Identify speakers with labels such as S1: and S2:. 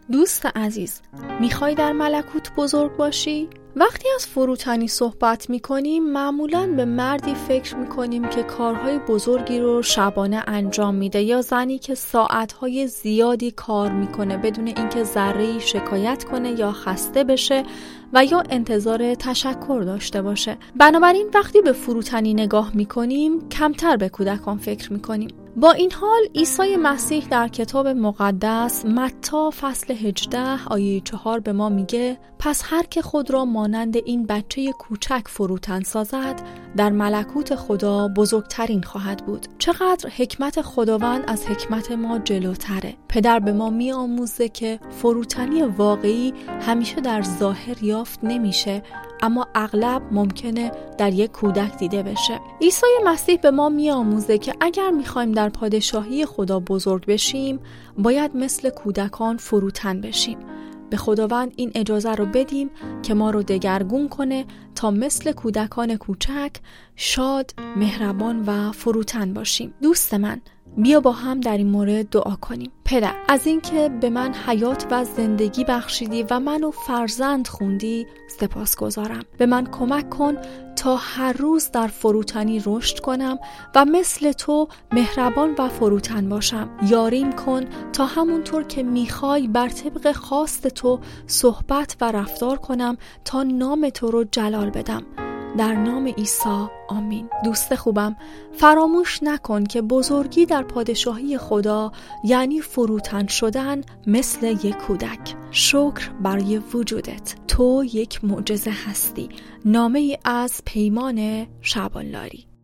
S1: دوست عزیز، میخوای در ملکوت بزرگ باشی؟ وقتی از فروتنی صحبت میکنیم معمولاً به مردی فکر میکنیم که کارهای بزرگی رو شبانه انجام میده یا زنی که ساعتهای زیادی کار میکنه بدون اینکه ذره‌ای شکایت کنه یا خسته بشه و یا انتظار تشکر داشته باشه. بنابراین وقتی به فروتنی نگاه میکنیم کمتر به کودکان فکر میکنیم. با این حال عیسی مسیح در کتاب مقدس متی فصل 18 آیه 4 به ما میگه پس هر که خود را مانند این بچه کوچک فروتن سازد در ملکوت خدا بزرگترین خواهد بود. چقدر حکمت خداوند از حکمت ما جلوتره. پدر به ما میآموزه که فروتنی واقعی همیشه در ظاهر یافت نمیشه، اما اغلب ممکنه در یک کودک دیده بشه. عیسی مسیح به ما میآموزه که اگر میخوایم در پادشاهی خدا بزرگ بشیم باید مثل کودکان فروتن بشیم. به خداوند این اجازه رو بدیم که ما رو دگرگون کنه تا مثل کودکان کوچک شاد، مهربان و فروتن باشیم. دوست من، بیا با هم در این مورد دعا کنیم. پدر، از اینکه به من حیات و زندگی بخشیدی و منو فرزند خوندی سپاسگزارم. به من کمک کن تا هر روز در فروتنی رشد کنم و مثل تو مهربان و فروتن باشم. یاریم کن تا همونطور که میخوای بر طبق خواست تو صحبت و رفتار کنم تا نام تو رو جلال بدم. در نام عیسی آمین. دوست خوبم، فراموش نکن که بزرگی در پادشاهی خدا یعنی فروتن شدن مثل یک کودک. شکر برای وجودت. تو یک معجزه هستی. نامه ای از پیمان شعبان لاری.